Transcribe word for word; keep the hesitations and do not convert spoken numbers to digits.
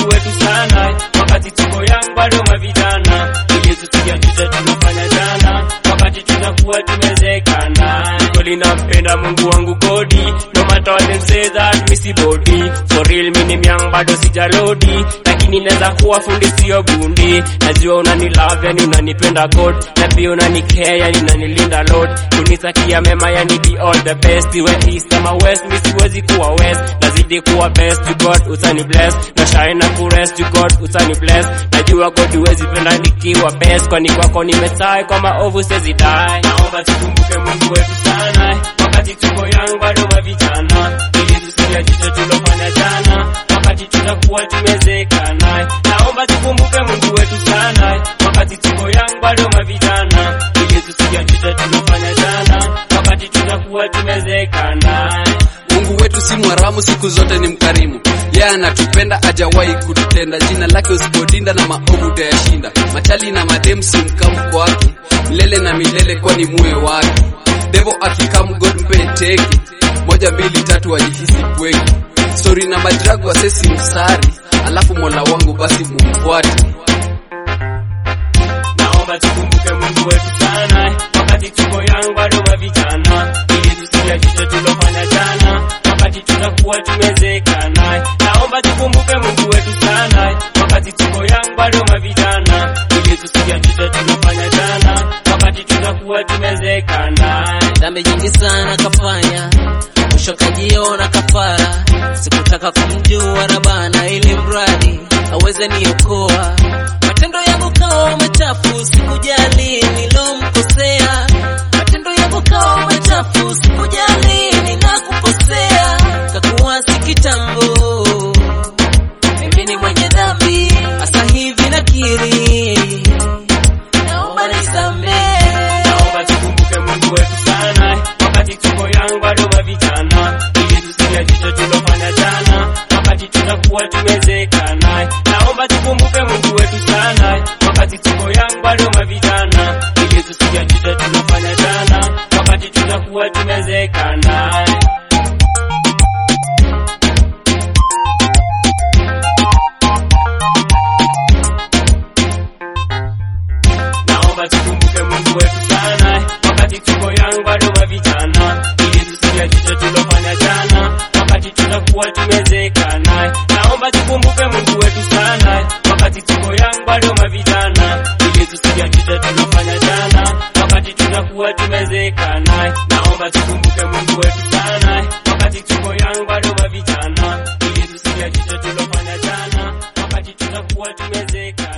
Mungu wetu sana, wakati tuko young bado mavijana, ili tusijuta tulofanya jana, wakati tunakuwa tumezekana. Kweli nampenda Mungu wangu godi, no matter what them say that missy body. For real mini myang bado sijalodi, lakini neza kuwa fundi sio bundi. Najua unani love yani unanipenda God, na pia unani care yani unanilinda Lord. Kunitakia mema yani be all the best, iwe east ama west mi siwezi kuwa west. Nazidi kuwa best to God utani bless, na shine na kurest to God utani bless. Najua God huwezi penda nikiwa best, kwani kwako nimetai kwa maovu sezi die. Naomba tukumbuke Mungu wetu sana, wakati tuko young bado mavijana, ili tusijuta tulofanya jana, wakati tunakuwa tumezekana. Naomba tukumbuke Mungu wetu sana, wakati tuko young bado mavijana, ili tusijuta tulofanya jana, wakati tunakuwa tumezekana. Mungu wetu si mwaramu, siku zote ni mkarimu. Yeye yeah, anatupenda hajawahi kututenda. Jina lake usipodinda na maovu utayashinda. Machali na madem si mkamu kwake, milele na milele kwani muwe wake. Devil akikamu God mpe teki, moja mbili tatu wajihisi kweki. Sorry na madragu wasesi msari, alafu Mola wangu basi mumfuate. Naomba tukumbuke Mungu wetu sana, wakati tuko young bado mavijana, ili tusijuta tulofanya jana, wakati tunakuwa tumezekana. Naomba tukumbuke Mungu wetu sana, wakati tuko young bado mavijana, ili tusijuta tulofanya jana, wakati tunakuwa tumezekana. Dhambi nyingi sana kafanya, mwisho kajiona kafara. Sikutaka kumjua Rabana ili mradi aweze niokoa. Matendo yangu kawa machafu, sikujali nilomkosea. Matendo yangu kawa machafu, sikujali ninakukosea. Kakuwa si kitambo, mimi ni mwenye dhambi, asa hivi nakiri, naomba nisamehe. Naomba tukumbuke Mungu wetu sana, wakati tuko young bado mavijana, ili tusijuta tulofanya jana, wakati tunakuwa tumezekana. Naomba tukumbuke Mungu wetu sana, wakati tuko young bado mavijana, ili tusijuta tulofanya jana, wakati tunakuwa tumezekana. Naomba tukumbuke Mungu wetu sana, wakati tuko young bado mavijana, ili tusijuta tulofanya jana, wakati tunakuwa tumezekana. Naomba tukumbuke Mungu wetu sana, wakati tuko young bado mavijana, ili tusijuta tulofanya jana, wakati tunakuwa tumezekana. Naomba tukumbuke Mungu wetu sana, wakati tuko young bado mavijana, ili tusijuta tulofanya jana, wakati tunakuwa tumezekana.